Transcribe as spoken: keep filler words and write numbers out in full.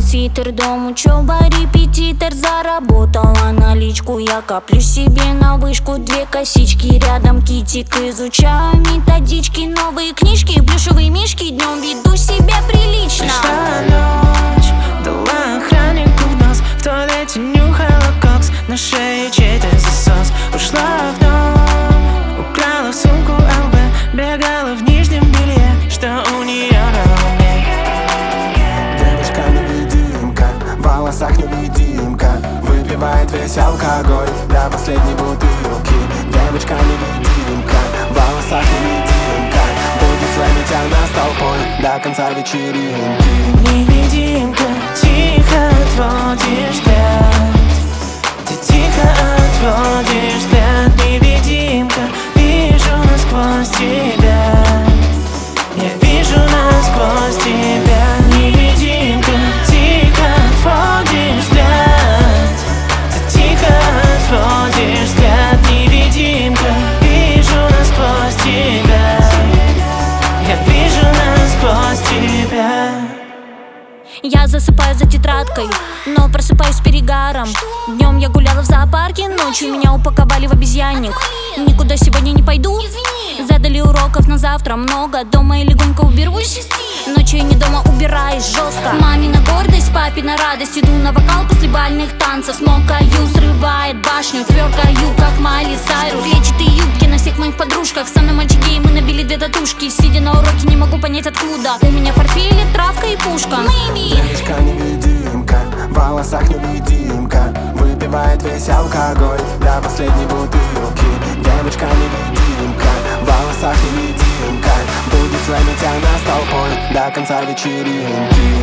свитер, дом, учеба, репетитор. Заработала наличку, я коплю себе на вышку. Две косички рядом, китик, изучаю методички. Новые книжки, плюшевые мишки, днем веду себя прилично. Пришла ночь, дала охраннику в нос, в туалете нюхала кокс, на шее чей-то засос. Ушла в дом, украла сумку эл вэ, бегала в нижнем белье, что у нее на уме. Девочка-невидимка, в волосах невидимка, выпивает весь алкоголь до последней бутылки. Девочка-невидимка, в волосах невидимка, будет словить она с толпой до конца вечеринки. Невидимка, тихо отводишь взгляд, ты тихо отводишь взгляд. Невидимка, вижу насквозь тебя, я вижу насквозь тебя. Невидимка, тихо отводишь взгляд, ты тихо отводишь взгляд. Невидимка, вижу насквозь тебя, я вижу насквозь тебя. Я засыпаю за тетрадкой, но просыпаюсь с перегаром. Днем я гуляла в зоопарке, ночью меня упаковали в обезьянник. Никуда сегодня не пойду, задали уроков на завтра много. Дома я легонько уберусь, ночью я не дома, убираюсь жестко. Мамина гордость, папина радость, иду на вокал после бальных танцев. Смокаю, срывает башню, тверкаю, как Майли Сайрус. Клетчатые юбки на всех моих подружках, со мной мальчики, и мы набили две татушки. Сидя на уроке, не могу понять откуда у меня в портфеле травка и пушка. Девочка-невидимка, в волосах невидимка, выпивает весь алкоголь до последней бутылки. Девочка-невидимка, в волосах невидимка, будет словить она с толпой до конца вечеринки.